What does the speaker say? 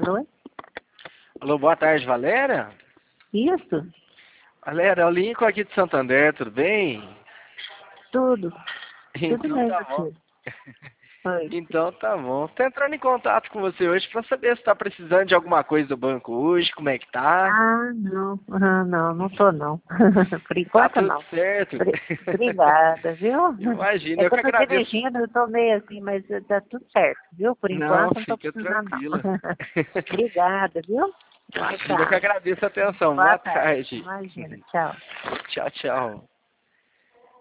Alô? Alô, boa tarde, Valéria? Isso? Valéria, é o Lincoln aqui de Santander, tudo bem? Tudo. Tudo Então bem, tá bom. filho. Oi. Então tá bom. Tô entrando em contato com você hoje pra saber se tá precisando de alguma coisa do banco hoje, como é que tá? Não. Não tô não. Por Tá enquanto tudo não. certo? Obrigada, viu? Imagina, É eu que que eu tô agradeço. dirigindo, eu tô meio assim, mas tá tudo certo, viu? Por Não, enquanto não tô fica precisando não. tranquila. Obrigada, viu? Então Imagina, eu que tá. agradeço a atenção. Boa Boa tarde. tarde. Imagina. Tchau. Tchau, tchau.